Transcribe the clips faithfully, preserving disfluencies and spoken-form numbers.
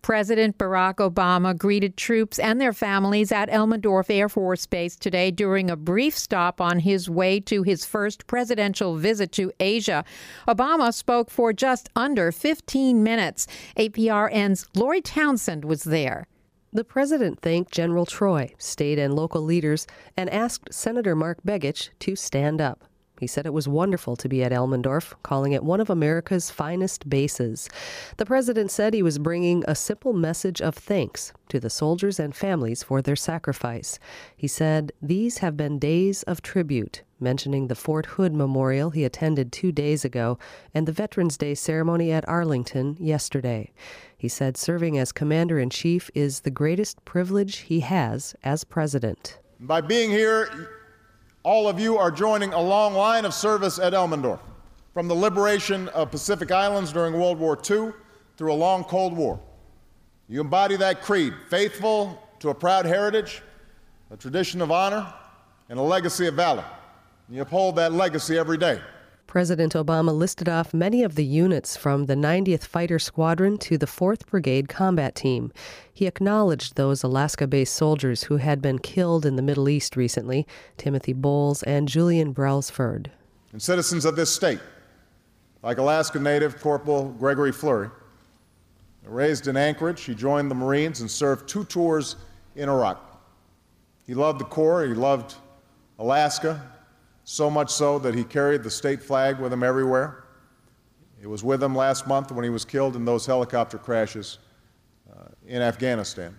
President Barack Obama greeted troops and their families at Elmendorf Air Force Base today during a brief stop on his way to his first presidential visit to Asia. Obama spoke for just under fifteen minutes. A P R N's Lori Townsend was there. The president thanked General Troy, state and local leaders, and asked Senator Mark Begich to stand up. He said it was wonderful to be at Elmendorf, calling it one of America's finest bases. The president said he was bringing a simple message of thanks to the soldiers and families for their sacrifice. He said, "These have been days of tribute," mentioning the Fort Hood Memorial he attended two days ago and the Veterans Day ceremony at Arlington yesterday. He said serving as commander-in-chief is the greatest privilege he has as president. By being here, all of you are joining a long line of service at Elmendorf, from the liberation of Pacific Islands during World War Two through a long Cold War. You embody that creed, faithful to a proud heritage, a tradition of honor, and a legacy of valor. You uphold that legacy every day. President Obama listed off many of the units from the ninetieth Fighter Squadron to the fourth Brigade Combat Team. He acknowledged those Alaska-based soldiers who had been killed in the Middle East recently, Timothy Bowles and Julian Brailsford. And citizens of this state, like Alaska native Corporal Gregory Fleury, raised in Anchorage, he joined the Marines and served two tours in Iraq. He loved the Corps, he loved Alaska, so much so that he carried the state flag with him everywhere. It was with him last month when he was killed in those helicopter crashes uh, in Afghanistan.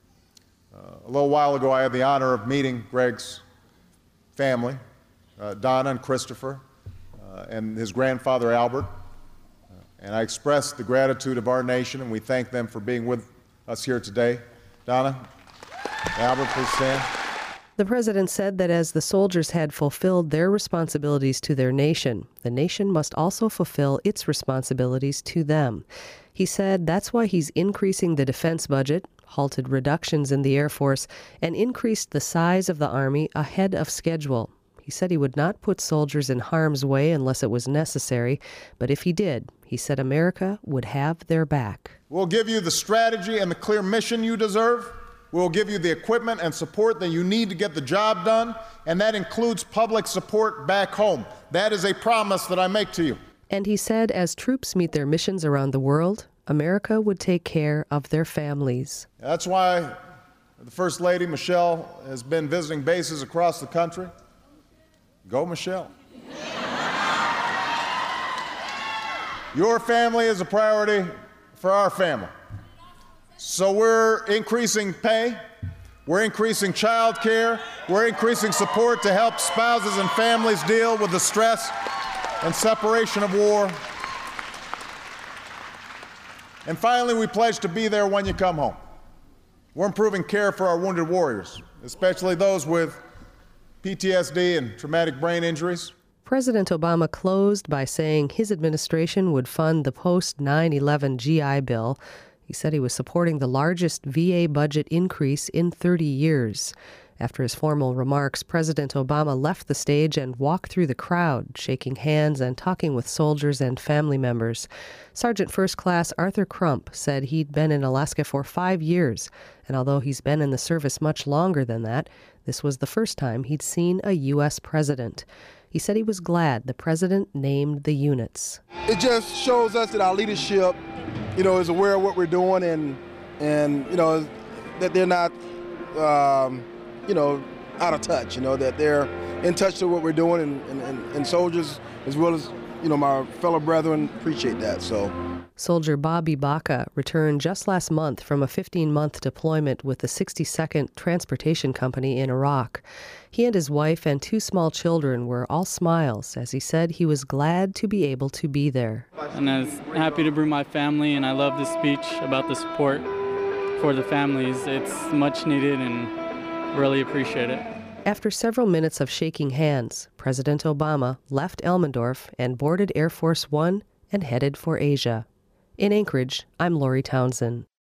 Uh, a little while ago, I had the honor of meeting Greg's family, uh, Donna and Christopher, uh, and his grandfather, Albert. Uh, and I expressed the gratitude of our nation, and we thank them for being with us here today. Donna, Albert, please stand. The president said that as the soldiers had fulfilled their responsibilities to their nation, the nation must also fulfill its responsibilities to them. He said that's why he's increasing the defense budget, halted reductions in the Air Force, and increased the size of the Army ahead of schedule. He said he would not put soldiers in harm's way unless it was necessary, but if he did, he said America would have their back. We'll give you the strategy and the clear mission you deserve. We'll give you the equipment and support that you need to get the job done, and that includes public support back home. That is a promise that I make to you. And he said as troops meet their missions around the world, America would take care of their families. That's why the First Lady, Michelle, has been visiting bases across the country. Go, Michelle. Your family is a priority for our family. So we're increasing pay, we're increasing child care, we're increasing support to help spouses and families deal with the stress and separation of war. And finally, we pledge to be there when you come home. We're improving care for our wounded warriors, especially those with P T S D and traumatic brain injuries. President Obama closed by saying his administration would fund the post nine eleven G I Bill. He said he was supporting the largest V A budget increase in thirty years. After his formal remarks, President Obama left the stage and walked through the crowd, shaking hands and talking with soldiers and family members. Sergeant First Class Arthur Crump said he'd been in Alaska for five years, and although he's been in the service much longer than that, this was the first time he'd seen a U S president. He said he was glad the president named the units. It just shows us that our leadership, you know, is aware of what we're doing, and, and you know, that they're not, um, you know, out of touch, you know, that they're in touch with what we're doing, and, and, and soldiers, as well as, you know, my fellow brethren, appreciate that, so. Soldier Bobby Baca returned just last month from a fifteen-month deployment with the sixty-second Transportation Company in Iraq. He and his wife and two small children were all smiles as he said he was glad to be able to be there. And I was happy to bring my family, and I love this speech about the support for the families. It's much needed and really appreciate it. After several minutes of shaking hands, President Obama left Elmendorf and boarded Air Force One and headed for Asia. In Anchorage, I'm Lori Townsend.